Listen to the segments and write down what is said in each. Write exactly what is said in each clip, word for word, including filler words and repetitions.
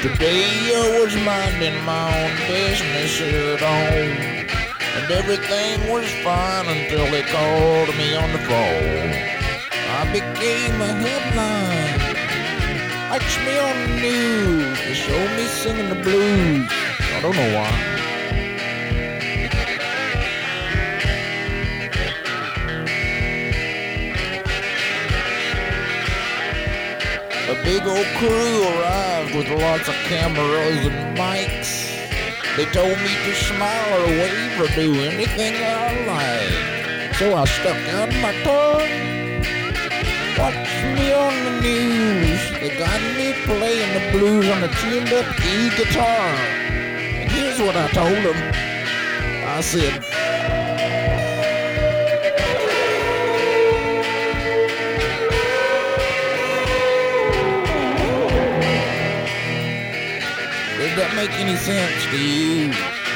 Today I was minding my own business here at home, and everything was fine until they called me on the phone. I became a headline, watch me on the news, they show me singing the blues. I don't know why. A big old crew arrived with lots of cameras and mics. They told me to smile or wave or do anything I like. So I stuck out my tongue. Watch me on the news. They got me playing the blues on a tuned up E guitar. And here's what I told them. I said, does that make any sense to you?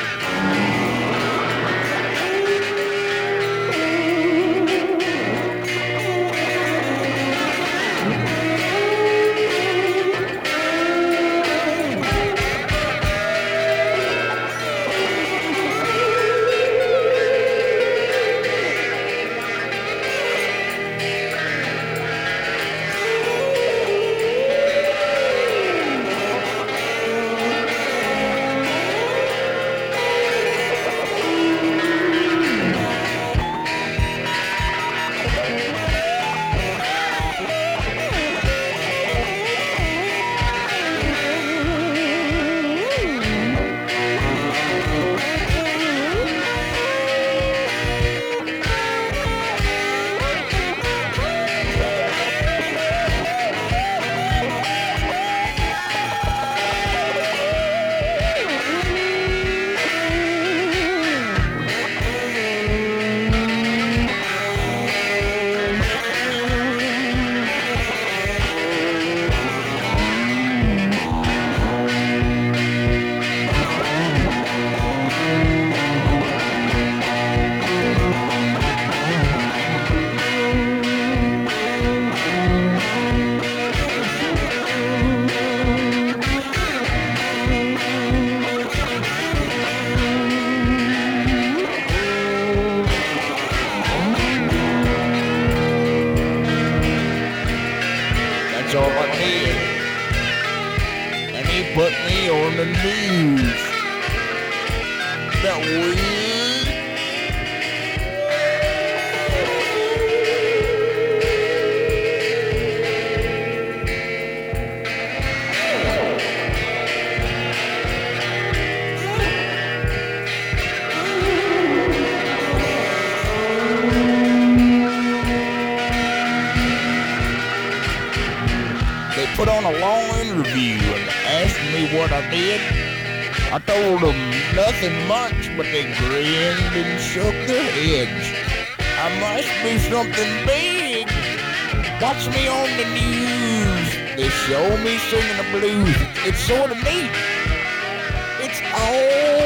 That's all I did. And he put me on the news. That weird. They put on a long interview and asked me what I did. I told them nothing much, but they grinned and shook their heads. I must be something big. Watch me on the news. They show me singing the blues. It's sort of neat. It's all